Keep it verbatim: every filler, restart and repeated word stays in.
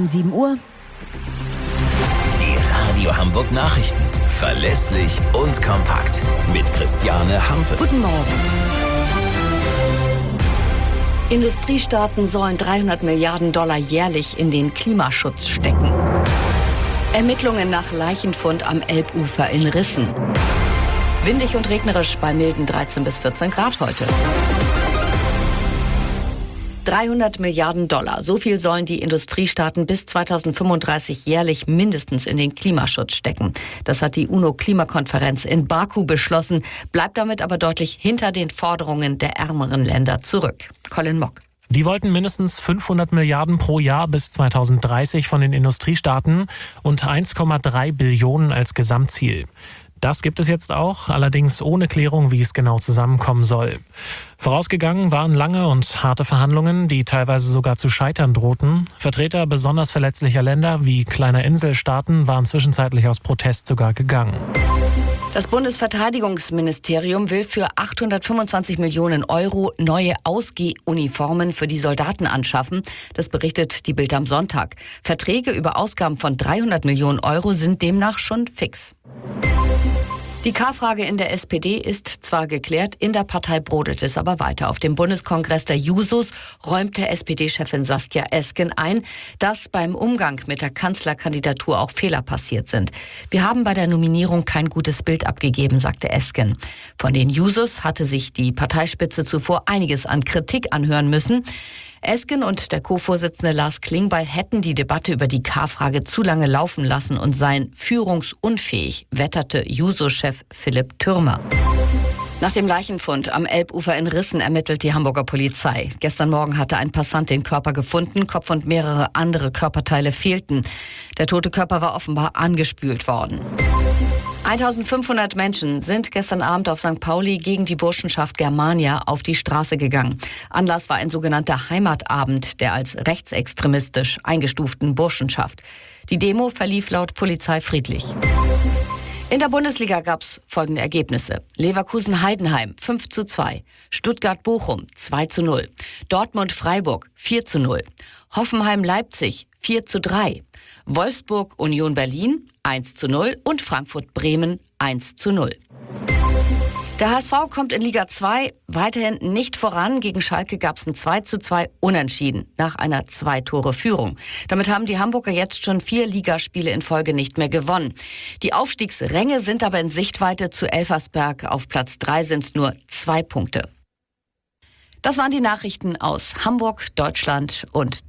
um sieben Uhr. Die Radio Hamburg Nachrichten. Verlässlich und kompakt. Mit Christiane Hampe. Guten Morgen. Industriestaaten sollen dreihundert Milliarden Dollar jährlich in den Klimaschutz stecken. Ermittlungen nach Leichenfund am Elbufer in Rissen. Windig und regnerisch bei milden dreizehn bis vierzehn Grad heute. dreihundert Milliarden Dollar. So viel sollen die Industriestaaten bis zweitausendfünfunddreißig jährlich mindestens in den Klimaschutz stecken. Das hat die UNO-Klimakonferenz in Baku beschlossen, bleibt damit aber deutlich hinter den Forderungen der ärmeren Länder zurück. Colin Mock. Die wollten mindestens fünfhundert Milliarden pro Jahr bis zweitausenddreißig von den Industriestaaten und eins Komma drei Billionen als Gesamtziel. Das gibt es jetzt auch, allerdings ohne Klärung, wie es genau zusammenkommen soll. Vorausgegangen waren lange und harte Verhandlungen, die teilweise sogar zu scheitern drohten. Vertreter besonders verletzlicher Länder wie kleiner Inselstaaten waren zwischenzeitlich aus Protest sogar gegangen. Das Bundesverteidigungsministerium will für achthundertfünfundzwanzig Millionen Euro neue Ausgehuniformen für die Soldaten anschaffen. Das berichtet die Bild am Sonntag. Verträge über Ausgaben von dreihundert Millionen Euro sind demnach schon fix. Die K-Frage in der S P D ist zwar geklärt, in der Partei brodelt es aber weiter. Auf dem Bundeskongress der Jusos räumte S P D-Chefin Saskia Esken ein, dass beim Umgang mit der Kanzlerkandidatur auch Fehler passiert sind. Wir haben bei der Nominierung kein gutes Bild abgegeben, sagte Esken. Von den Jusos hatte sich die Parteispitze zuvor einiges an Kritik anhören müssen. Esken und der Co-Vorsitzende Lars Klingbeil hätten die Debatte über die K-Frage zu lange laufen lassen und seien führungsunfähig, wetterte Juso-Chef Philipp Türmer. Nach dem Leichenfund am Elbufer in Rissen ermittelt die Hamburger Polizei. Gestern Morgen hatte ein Passant den Körper gefunden, Kopf und mehrere andere Körperteile fehlten. Der tote Körper war offenbar angespült worden. eintausendfünfhundert Menschen sind gestern Abend auf Sankt Pauli gegen die Burschenschaft Germania auf die Straße gegangen. Anlass war ein sogenannter Heimatabend der als rechtsextremistisch eingestuften Burschenschaft. Die Demo verlief laut Polizei friedlich. In der Bundesliga gab's folgende Ergebnisse. Leverkusen-Heidenheim fünf zu zwei, Stuttgart-Bochum zwei zu null, Dortmund-Freiburg vier zu null, Hoffenheim-Leipzig vier zu drei, Wolfsburg-Union Berlin eins zu null und Frankfurt-Bremen eins zu null. Der H S V kommt in Liga zwei weiterhin nicht voran. Gegen Schalke gab es ein zwei zu zwei Unentschieden nach einer Zwei-Tore-Führung. Damit haben die Hamburger jetzt schon vier Ligaspiele in Folge nicht mehr gewonnen. Die Aufstiegsränge sind aber in Sichtweite. Zu Elversberg auf Platz drei sind es nur zwei Punkte. Das waren die Nachrichten aus Hamburg, Deutschland und